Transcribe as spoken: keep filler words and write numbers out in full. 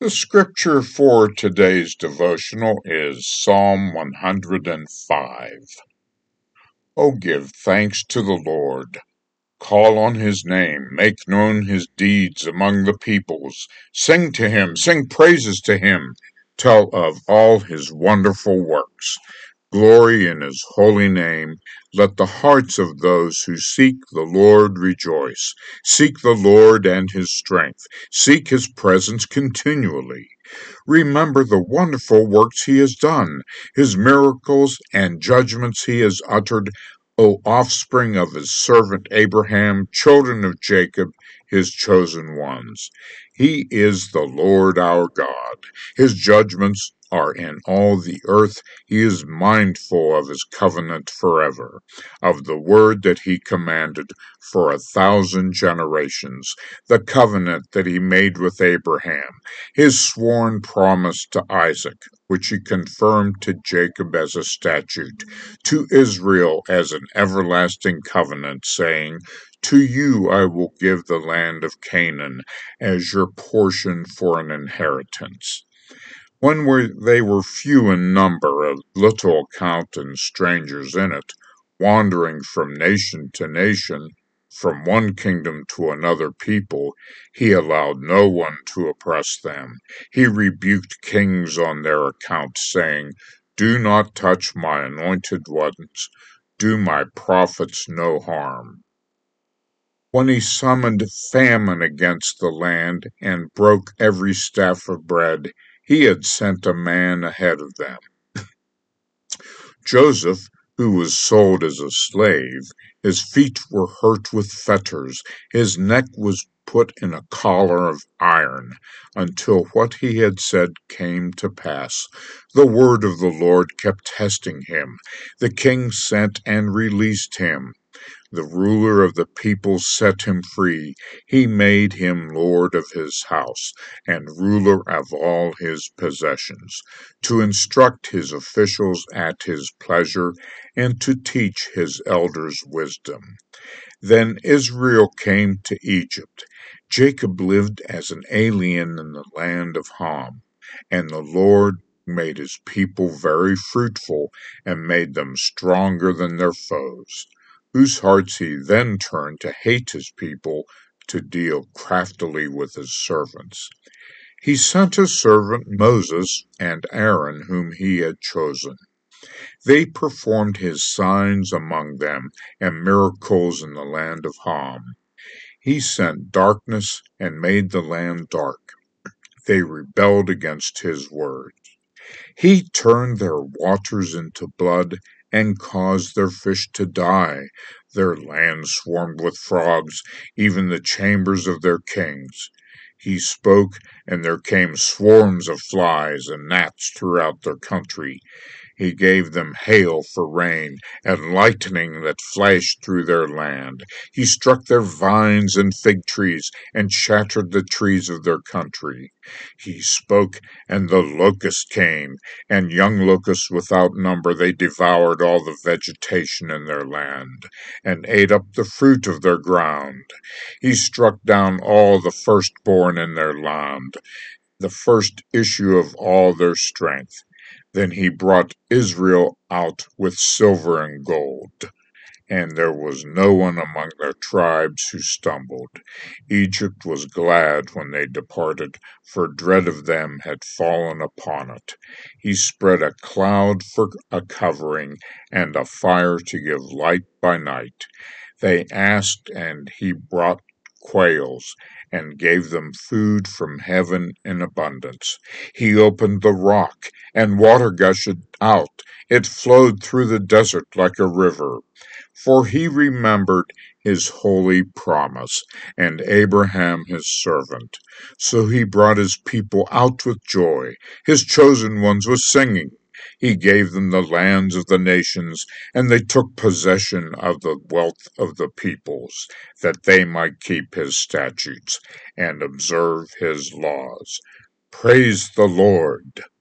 The scripture for today's devotional is Psalm one hundred five. O give thanks to the Lord. Call on his name, make known his deeds among the peoples. Sing to him, sing praises to him. Tell of all his wonderful works. Glory in his holy name. Let the hearts of those who seek the Lord rejoice. Seek the Lord and his strength. Seek his presence continually. Remember the wonderful works he has done, his miracles and judgments he has uttered, O offspring of his servant Abraham, children of Jacob, his chosen ones. He is the Lord our God. His judgments are in all the earth. He is mindful of his covenant forever, of the word that he commanded for a thousand generations, the covenant that he made with Abraham, his sworn promise to Isaac, which he confirmed to Jacob as a statute, to Israel as an everlasting covenant, saying, To you I will give the land of Canaan as your portion for an inheritance. When were, they were few in number, of little account and strangers in it, wandering from nation to nation, from one kingdom to another people, he allowed no one to oppress them. He rebuked kings on their account, saying, Do not touch my anointed ones, do my prophets no harm. When he summoned famine against the land and broke every staff of bread, he had sent a man ahead of them. Joseph, who was sold as a slave, his feet were hurt with fetters, his neck was put in a collar of iron, until what he had said came to pass. The word of the Lord kept testing him. The king sent and released him. The ruler of the people set him free. He made him lord of his house and ruler of all his possessions, to instruct his officials at his pleasure and to teach his elders wisdom. Then Israel came to Egypt. Jacob lived as an alien in the land of Ham, and the Lord made his people very fruitful and made them stronger than their foes, whose hearts he then turned to hate his people, to deal craftily with his servants. He sent his servant Moses and Aaron, whom he had chosen. They performed his signs among them and miracles in the land of Ham. He sent darkness and made the land dark. They rebelled against his word. He turned their waters into blood and caused their fish to die. Their land swarmed with frogs, even the chambers of their kings. He spoke, and there came swarms of flies and gnats throughout their country. He gave them hail for rain, and lightning that flashed through their land. He struck their vines and fig trees, and shattered the trees of their country. He spoke, and the locust came, and young locusts without number. They devoured all the vegetation in their land, and ate up the fruit of their ground. He struck down all the firstborn in their land, the first issue of all their strength. Then he brought Israel out with silver and gold, and there was no one among their tribes who stumbled. Egypt was glad when they departed, for dread of them had fallen upon it. He spread a cloud for a covering, and a fire to give light by night. They asked, and he brought quails, and gave them food from heaven in abundance. He opened the rock, and water gushed out. It flowed through the desert like a river. For he remembered his holy promise, and Abraham his servant. So he brought his people out with joy, his chosen ones with singing. He gave them the lands of the nations, and they took possession of the wealth of the peoples, that they might keep his statutes and observe his laws. Praise the Lord.